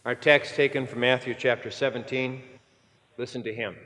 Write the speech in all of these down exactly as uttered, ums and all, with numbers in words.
Our text taken from Matthew chapter seventeen. Listen to him.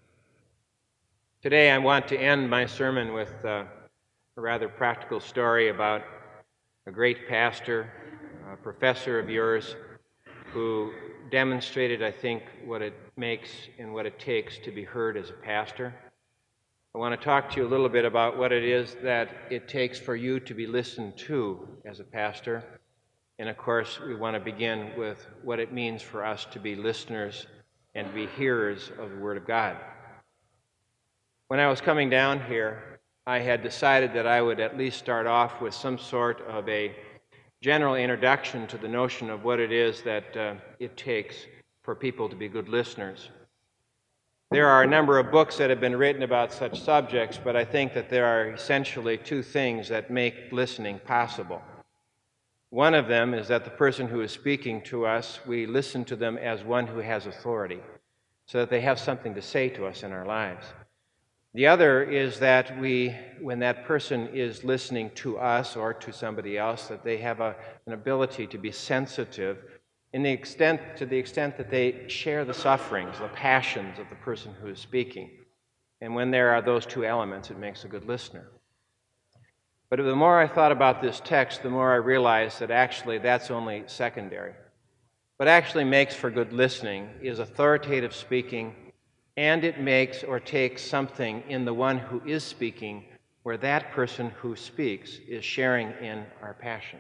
Today I want to end my sermon with uh, a rather practical story about a great pastor, a professor of yours, who demonstrated, I think, what it makes and what it takes to be heard as a pastor. I want to talk to you a little bit about what it is that it takes for you to be listened to as a pastor. And of course, we want to begin with what it means for us to be listeners and be hearers of the Word of God. When I was coming down here, I had decided that I would at least start off with some sort of a general introduction to the notion of what it is that uh, it takes for people to be good listeners. There are a number of books that have been written about such subjects, but I think that there are essentially two things that make listening possible. One of them is that the person who is speaking to us, we listen to them as one who has authority, so that they have something to say to us in our lives. The other is that we, when that person is listening to us or to somebody else, that they have a, an ability to be sensitive in the extent, to the extent that they share the sufferings, the passions of the person who is speaking. And when there are those two elements, it makes a good listener. But the more I thought about this text, the more I realized that actually that's only secondary. What actually makes for good listening is authoritative speaking, and it makes or takes something in the one who is speaking where that person who speaks is sharing in our passion.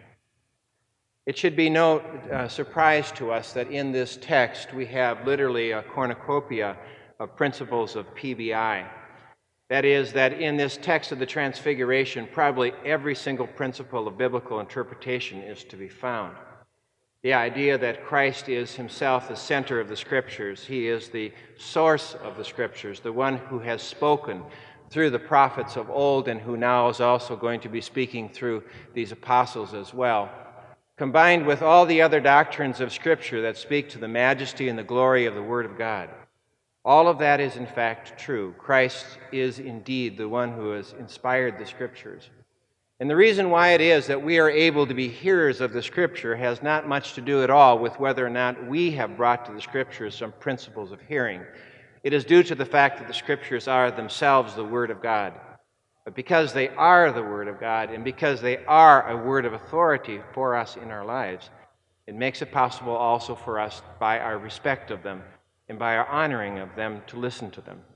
It should be no uh, surprise to us that in this text we have literally a cornucopia of principles of P B I. That is, that in this text of the Transfiguration, probably every single principle of biblical interpretation is to be found. The idea that Christ is himself the center of the Scriptures. He is the source of the Scriptures, the one who has spoken through the prophets of old and who now is also going to be speaking through these apostles as well. Combined with all the other doctrines of Scripture that speak to the majesty and the glory of the Word of God. All of that is in fact true. Christ is indeed the one who has inspired the Scriptures. And the reason why it is that we are able to be hearers of the Scripture has not much to do at all with whether or not we have brought to the Scriptures some principles of hearing. It is due to the fact that the Scriptures are themselves the Word of God. But because they are the Word of God, and because they are a word of authority for us in our lives, it makes it possible also for us, by our respect of them and by our honoring of them, to listen to them.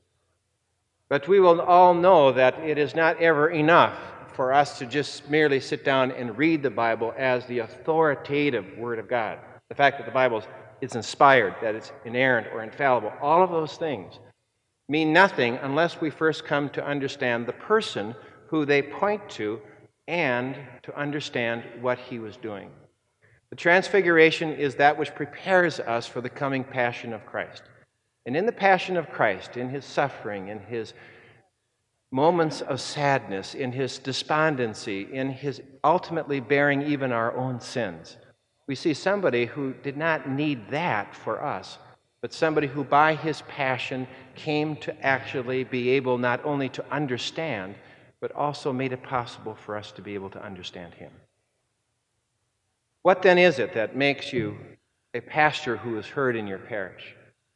But we will all know that it is not ever enough for us to just merely sit down and read the Bible as the authoritative Word of God. The fact that the Bible is inspired, that it's inerrant or infallible, all of those things mean nothing unless we first come to understand the person who they point to and to understand what he was doing. The Transfiguration is that which prepares us for the coming passion of Christ. And in the passion of Christ, in his suffering, in his moments of sadness, in his despondency, in his ultimately bearing even our own sins, we see somebody who did not need that for us, but somebody who by his passion came to actually be able not only to understand, but also made it possible for us to be able to understand him. What then is it that makes you a pastor who is heard in your parish?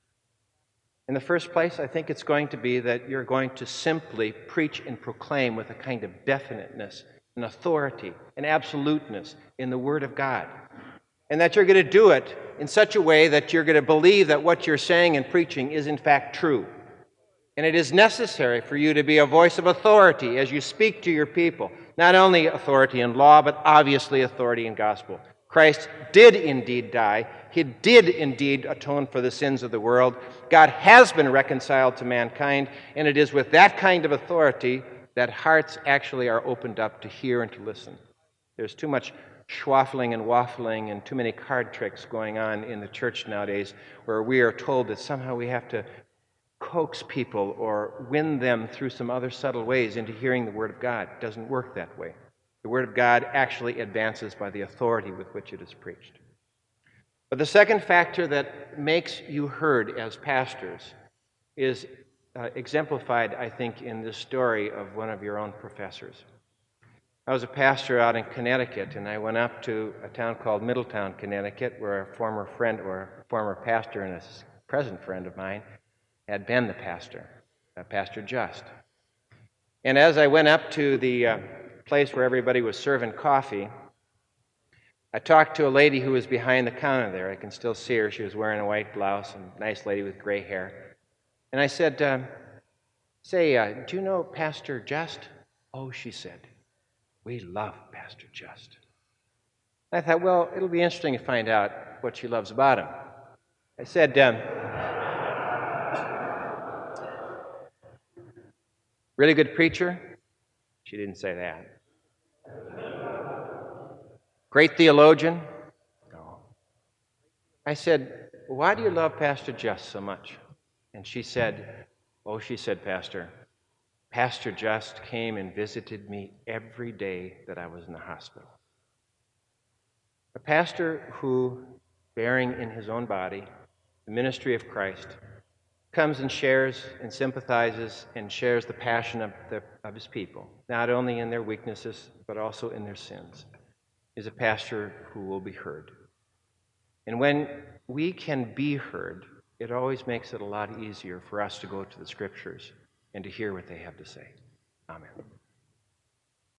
In the first place, I think it's going to be that you're going to simply preach and proclaim with a kind of definiteness, an authority, an absoluteness in the Word of God. And that you're going to do it in such a way that you're going to believe that what you're saying and preaching is in fact true. And it is necessary for you to be a voice of authority as you speak to your people. Not only authority in law, but obviously authority in gospel. Christ did indeed die. He did indeed atone for the sins of the world. God has been reconciled to mankind, and it is with that kind of authority that hearts actually are opened up to hear and to listen. There's too much schwaffling and waffling and too many card tricks going on in the church nowadays where we are told that somehow we have to coax people or win them through some other subtle ways into hearing the Word of God. It doesn't work that way. The Word of God actually advances by the authority with which it is preached. But the second factor that makes you heard as pastors is uh, exemplified, I think, in this story of one of your own professors. I was a pastor out in Connecticut, and I went up to a town called Middletown, Connecticut, where a former friend, or a former pastor and a present friend of mine, had been the pastor, uh, Pastor Just. And as I went up to the uh, place where everybody was serving coffee, I talked to a lady who was behind the counter there. I can still see her. She was wearing a white blouse, and a nice lady with gray hair. And I said, uh, say, uh, do you know Pastor Just? Oh, she said, we love Pastor Just. I thought, well, it'll be interesting to find out what she loves about him. I said, um, really good preacher? She didn't say that. Great theologian? No. I said, why do you love Pastor Just so much? And she said, oh, she said, Pastor, Pastor Just came and visited me every day that I was in the hospital. A pastor who, bearing in his own body the ministry of Christ, comes and shares and sympathizes and shares the passion of, the, of his people, not only in their weaknesses, but also in their sins, is a pastor who will be heard. And when we can be heard, it always makes it a lot easier for us to go to the Scriptures and to hear what they have to say. Amen.